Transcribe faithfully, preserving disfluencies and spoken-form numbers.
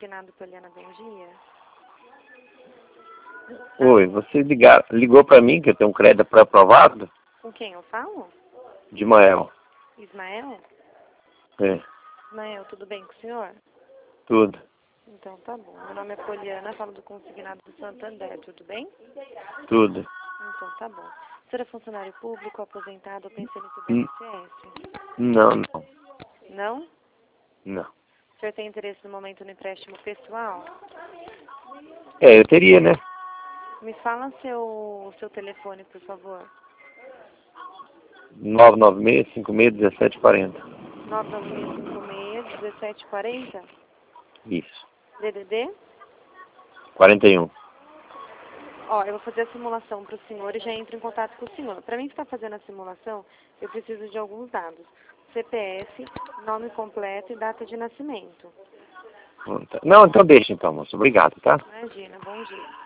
consignado Poliana, bom dia. Oi, você ligar, ligou para mim que eu tenho um crédito pré-aprovado? Com quem eu falo? De Mael. Ismael? É, Ismael, tudo bem com o senhor? tudo. Então tá bom. Meu nome é Poliana, falo do consignado do Santander, tudo bem? Tudo. Então tá bom. O senhor é funcionário público, aposentado ou pensionista do Hum. I N S S? Não, não, Não? não. O senhor tem interesse no momento no empréstimo pessoal? É, eu teria, né? Me fala seu, seu telefone, por favor. nove nove seis, cinco seis, um sete quatro zero. nove nove seis cinco seis, um sete quatro zero. Isso. D D D? quarenta e um. Ó, eu vou fazer a simulação para o senhor e já entro em contato com o senhor. Para mim estar fazendo a simulação, eu preciso de alguns dados. C P F, nome completo e data de nascimento. Não, então deixa então, moço. Obrigado, tá? Imagina, bom dia.